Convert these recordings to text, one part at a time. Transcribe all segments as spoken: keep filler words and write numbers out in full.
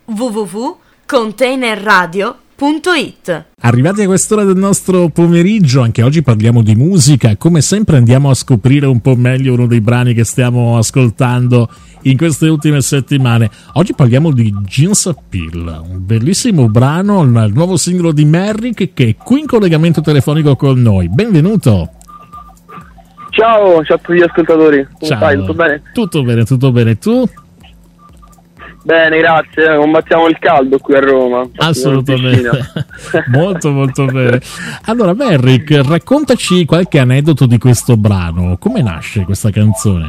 w w w punto container radio punto it. Arrivati a quest'ora del nostro pomeriggio, anche oggi parliamo di musica. Come sempre andiamo a scoprire un po' meglio uno dei brani che stiamo ascoltando in queste ultime settimane. Oggi parliamo di Jeans Appeal, un bellissimo brano, il nuovo singolo di Merrick, che è qui in collegamento telefonico con noi. Benvenuto. Ciao, ciao a tutti gli ascoltatori. Come Ciao. stai? Tutto bene? Tutto bene, tutto bene. Tu? Bene, grazie. Combattiamo il caldo qui a Roma. Assolutamente. Molto molto bene. Allora Merrick, raccontaci qualche aneddoto di questo brano. Come nasce questa canzone?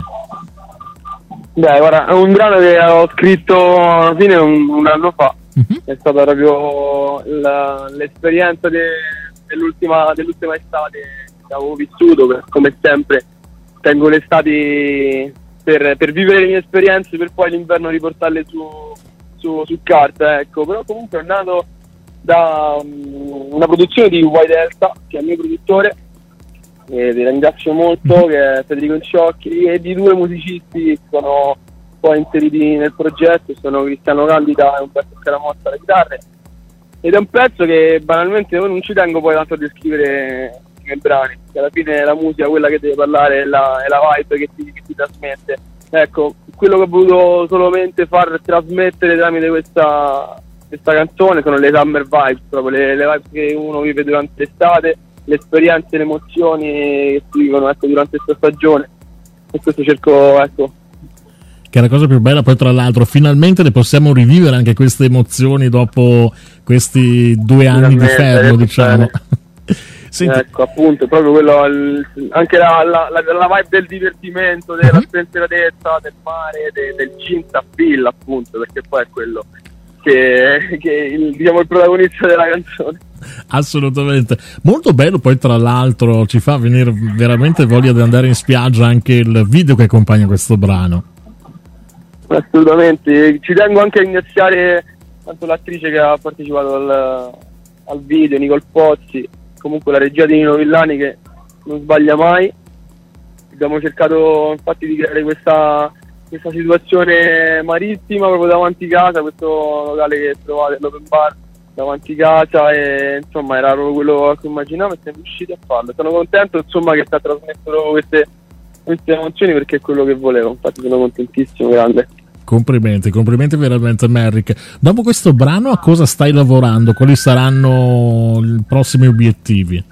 Beh, guarda, è un brano che ho scritto alla fine un, un anno fa. Uh-huh. È stata proprio la, l'esperienza de, dell'ultima, dell'ultima estate che avevo vissuto, perché come sempre tengo le estati per, per vivere le mie esperienze, per poi l'inverno riportarle su, su, su carta, ecco. Però comunque è nato da um, una produzione di White Delta, che è il mio produttore, e vi ringrazio molto, che è Federico Inciocchi, e di due musicisti che sono poi inseriti nel progetto, sono Cristiano Candida e Umberto Scaramotta alle chitarre, ed è un pezzo che banalmente io non ci tengo poi tanto a descrivere nei brani, che alla fine è la musica quella che deve parlare, è la, è la vibe che ti, che ti trasmette. Ecco, quello che ho voluto solamente far trasmettere tramite questa, questa canzone sono le summer vibes, proprio le, le vibes che uno vive durante l'estate, le esperienze, le emozioni che si vivono, ecco, durante questa stagione, e questo cerco, ecco. Che è la cosa più bella, poi tra l'altro finalmente le possiamo rivivere anche queste emozioni dopo questi due anni di fermo, diciamo. Senti. Ecco, appunto, proprio quello, il, anche la, la, la, la vibe del divertimento, della uh-huh. spensieratezza, del mare, de, del Jeans Appeal, appunto, perché poi è quello che, che il, diciamo, il protagonista della canzone. Assolutamente, molto bello. Poi tra l'altro ci fa venire veramente voglia di andare in spiaggia anche il video che accompagna questo brano. Assolutamente, ci tengo anche a ringraziare tanto l'attrice che ha partecipato al, al video, Nicole Pozzi, comunque la regia di Nino Villani, che non sbaglia mai. Abbiamo cercato infatti di creare questa, questa situazione marittima proprio davanti casa, questo locale che trovate, l'open bar davanti casa, e insomma era proprio quello che immaginavo e siamo riusciti a farlo. Sono contento, insomma, che sta trasmettendo queste, queste emozioni, perché è quello che volevo, infatti sono contentissimo, grande. Complimenti, complimenti veramente Merrick. Dopo questo brano a cosa stai lavorando? Quali saranno i prossimi obiettivi?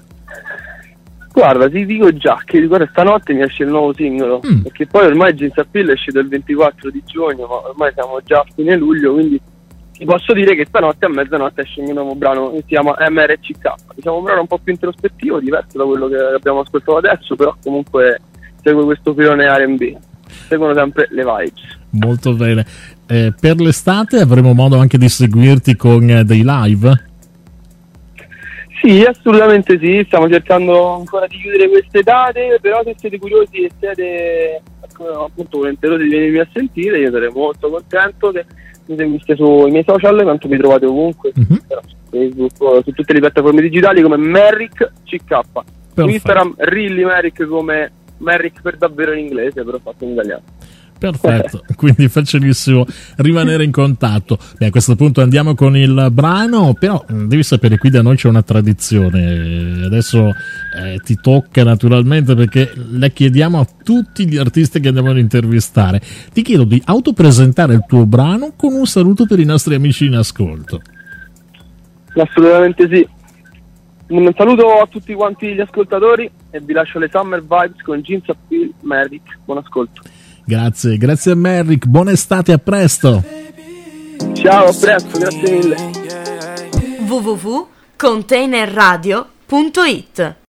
Guarda, ti dico già che guarda, stanotte mi esce il nuovo singolo, mm. perché poi ormai Jeans Appeal è uscito il ventiquattro di giugno, ma ormai siamo già a fine luglio, quindi ti posso dire che stanotte a mezzanotte esce il mio nuovo brano, che si chiama M R C K. Diciamo un brano un po' più introspettivo, diverso da quello che abbiamo ascoltato adesso, però comunque segue questo filone R and B. Seguono sempre le vibes. Molto bene. Eh, per l'estate avremo modo anche di seguirti con eh, dei live? Sì, assolutamente sì. Stiamo cercando ancora di chiudere queste date, però se siete curiosi e siete appunto volenterosi di venirmi a sentire, io sarei molto contento che mi seguiste sui miei social, tanto mi trovate ovunque, uh-huh. su Facebook, su tutte le piattaforme digitali come Merrick C K. Su Instagram Really Merrick, come Merrick per davvero in inglese, però fatto in italiano. Perfetto, quindi è facilissimo rimanere in contatto. Beh, a questo punto andiamo con il brano, però devi sapere, qui da noi c'è una tradizione, adesso eh, ti tocca naturalmente, perché la chiediamo a tutti gli artisti che andiamo ad intervistare. Ti chiedo di autopresentare il tuo brano con un saluto per i nostri amici in ascolto. Assolutamente sì. Un saluto a tutti quanti gli ascoltatori e vi lascio le Summer Vibes con Jeans Appeal, Merrick. Buon ascolto. Grazie, grazie a Merrick, buona estate, a presto. Ciao, a presto, grazie mille. w w w punto container radio punto it